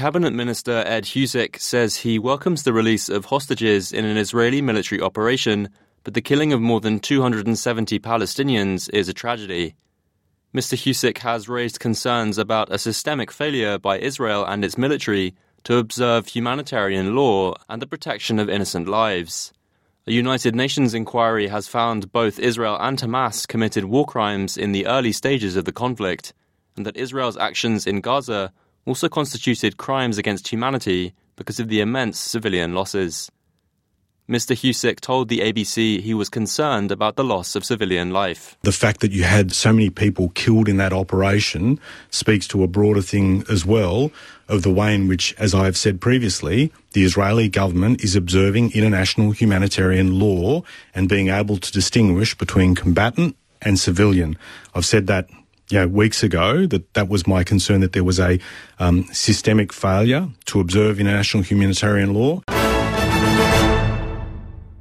Cabinet Minister Ed Husic says he welcomes the release of hostages in an Israeli military operation, but the killing of more than 270 Palestinians is a tragedy. Mr. Husic has raised concerns about a systemic failure by Israel and its military to observe humanitarian law and the protection of innocent lives. A United Nations inquiry has found both Israel and Hamas committed war crimes in the early stages of the conflict, and that Israel's actions in Gaza also constituted crimes against humanity because of the immense civilian losses. Mr. Husic told the ABC he was concerned about the loss of civilian life. The fact that you had so many people killed in that operation speaks to a broader thing as well of the way in which, as I have said previously, the Israeli government is observing international humanitarian law and being able to distinguish between combatant and civilian. I've said that weeks ago, that was my concern, that there was a systemic failure to observe international humanitarian law.